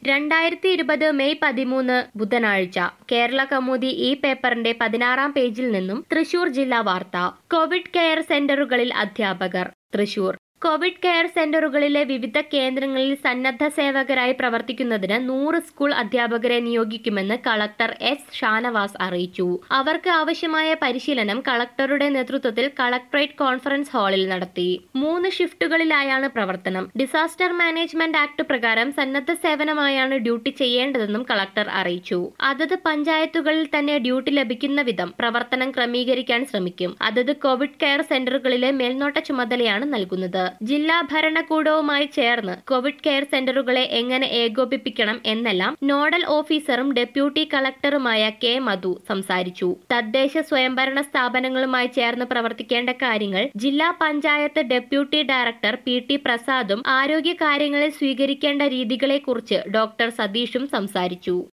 2020 May 13 ബുധനാഴ്ച കേരള കൗമുദി ഈ പേപ്പറിന്റെ 16-ാം പേജിൽ നിന്നും തൃശൂർ ജില്ലാ വാർത്ത. കോവിഡ് കെയർ സെന്ററുകളിൽ അധ്യാപകർ. തൃശൂർ കോവിഡ് കെയർ സെന്ററുകളിലെ വിവിധ കേന്ദ്രങ്ങളിൽ സന്നദ്ധ സേവകരായി പ്രവർത്തിക്കുന്നതിന് 100 സ്കൂൾ അധ്യാപകരെ നിയോഗിക്കുമെന്ന് കളക്ടർ എസ് ഷാനവാസ് അറിയിച്ചു. അവർക്ക് ആവശ്യമായ പരിശീലനം കളക്ടറുടെ നേതൃത്വത്തിൽ കളക്ടറേറ്റ് കോൺഫറൻസ് ഹാളിൽ നടത്തി. 3 ഷിഫ്റ്റുകളിലായാണ് പ്രവർത്തനം. ഡിസാസ്റ്റർ മാനേജ്മെന്റ് ആക്ട് പ്രകാരം സന്നദ്ധ സേവനമായാണ് ഡ്യൂട്ടി ചെയ്യേണ്ടതെന്നും കളക്ടർ അറിയിച്ചു. അതത് പഞ്ചായത്തുകളിൽ തന്നെ ഡ്യൂട്ടി ലഭിക്കുന്ന വിധം പ്രവർത്തനം ക്രമീകരിക്കാൻ ശ്രമിക്കും. അതത് കോവിഡ് കെയർ സെന്ററുകളിലെ മേൽനോട്ട ചുമതലയാണ് നൽകുന്നത്. ജില്ലാ ഭരണകൂടവുമായി ചേർന്ന് കോവിഡ് കെയർ സെന്ററുകളെ എങ്ങനെ ഏകോപിപ്പിക്കണം എന്നെല്ലാം നോഡൽ ഓഫീസറും ഡെപ്യൂട്ടി കളക്ടറുമായ കെ മധു സംസാരിച്ചു. തദ്ദേശ സ്വയംഭരണ സ്ഥാപനങ്ങളുമായി ചേർന്ന് പ്രവർത്തിക്കേണ്ട കാര്യങ്ങൾ ജില്ലാ പഞ്ചായത്ത് ഡെപ്യൂട്ടി ഡയറക്ടർ പി.ടി. പ്രസാദും ആരോഗ്യ കാര്യങ്ങളിൽ സ്വീകരിക്കേണ്ട രീതികളെക്കുറിച്ച് ഡോക്ടർ സതീഷും സംസാരിച്ചു.